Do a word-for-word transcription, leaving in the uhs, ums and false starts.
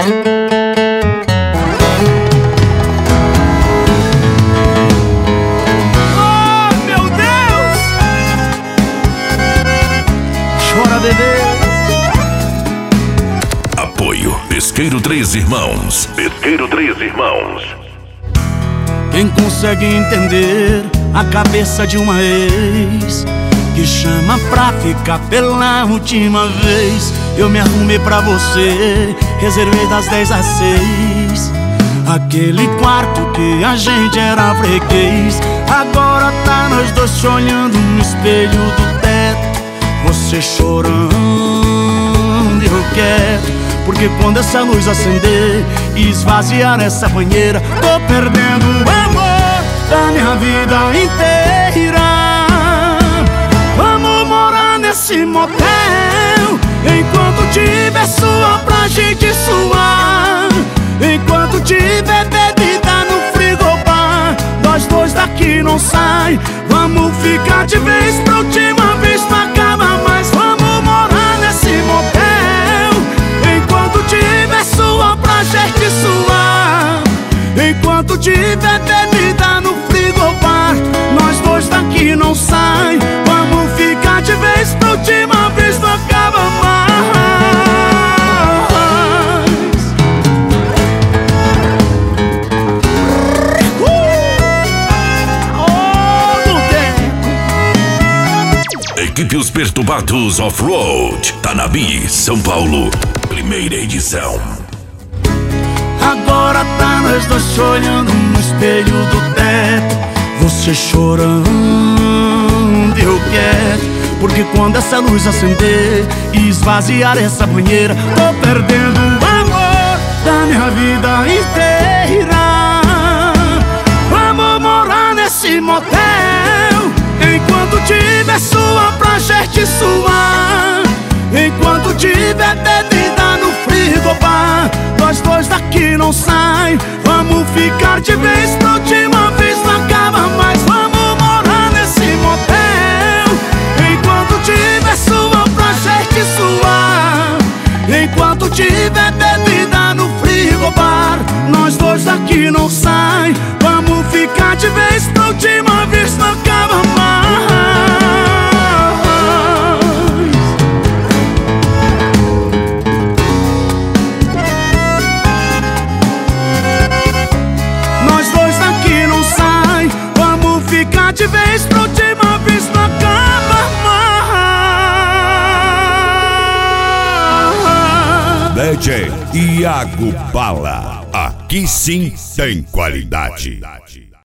Apoio Pesqueiro Três Irmãos. Pesqueiro Três Irmãos. Quem consegue entender a cabeça de uma ex que chama pra ficar pela última vez? Eu me arrumei pra você, reservei das dez às seis aquele quarto que a gente era freguês. Agora tá nós dois se olhando no espelho do teto, você chorando e eu quero. Porque quando essa luz acender e esvaziar essa banheira, tô perdendo o amor da minha vida inteira. Vamos morar nesse motel enquanto tiver suor pra gente suar, enquanto tiver bebida no frigobar. Nós dois daqui não sai. Vamos ficar de vez pra última vez, não acaba mais. Vamos morar nesse motel enquanto tiver suor pra gente suar, enquanto tiver bebida no frigobar. Nós dois daqui não sai. Vamos ficar de vez pra última vez, não acaba mais. Equipe Os Perturbados Off-Road, Tanabi, São Paulo, primeira edição. Agora tá nós dois se olhando no espelho do teto, você chorando e eu quero. Porque quando essa luz acender e esvaziar essa banheira, tô perdendo o amor da minha vida inteira. Vamos morar nesse motel enquanto tiver suor pra gente suar, enquanto tiver bebida no frigobar. Nós dois daqui não sai. Vamos ficar de vez pra última vez, não acaba mais. Vamos morar nesse motel enquanto tiver suor pra gente suar, enquanto tiver bebida no frigobar. Nós dois daqui não sai. Vamos ficar de vez pra última vez, não acaba mais. Nós dois daqui não sai. Vamos ficar de vez pra última vez, não acaba mais. D J Iago Bala, aqui sim tem qualidade.